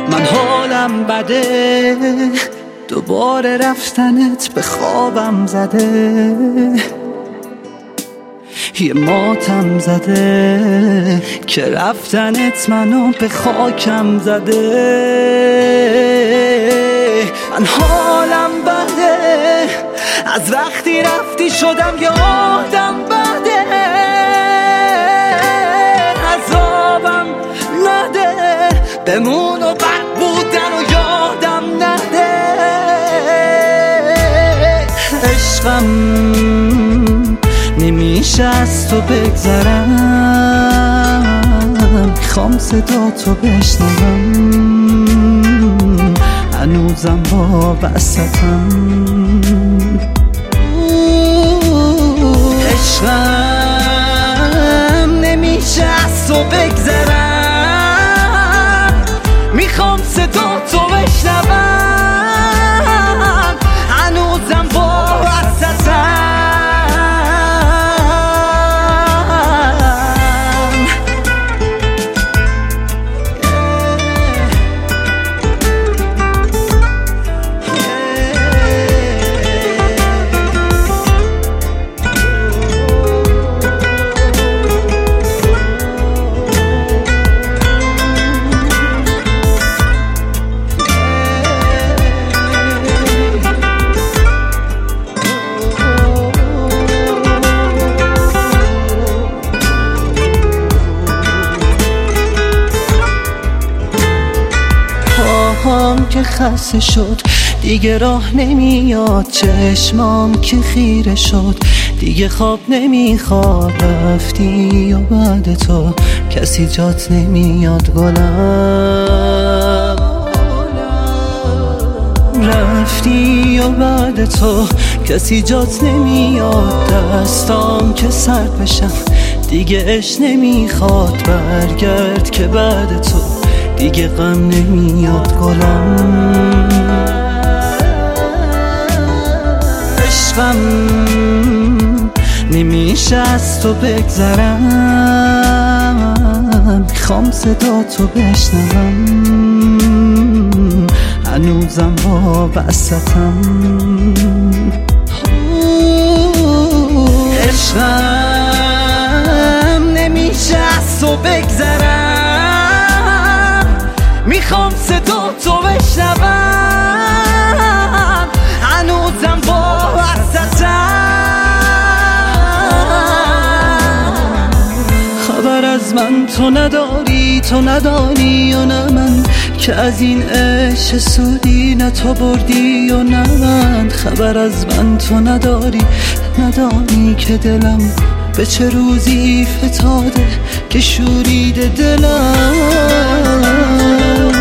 من حالم بده، دوباره رفتنت به خوابم زده، یه ماتم زده که رفتنت منو به خاکم زده. من حالم بده، از وقتی رفتی شدم یادم بده، عذابم نده، بمون و بد بودن و یادم نده. عشقم نمیشه از تو بگذرم، میخوام صدا تو بشنوم، هنوزم با وسطم. عشقم نمیشه از تو بگذرم، میخوام صدا تو بشنوم، هنوزم با وسطم. که خسته شد دیگه راه نمیاد، چشمام که خیره شد دیگه خواب نمیخواد. رفتی و بعد تو کسی جات نمیاد گلم، رفتی و بعد تو کسی جات نمیاد. دستام که سرد بشم دیگه عشق نمیخواد، برگرد که بعد تو دیگه غم نمیاد گلم. عشقم نمیشه از تو بگذرم، میخوام صدا تو بشنوم، هنوزم با وسطم. عشقم نمیشه از تو بگذرم، میخوام صدا تو بشنوم، هنوزم با وسطم. خبر از من تو نداری، تو ندانی و نه من، که از این عشق سودی نه تو بردی و نه من. خبر از من تو نداری، ندانی که دلم به چه روزی فتاده که شوریده دلم.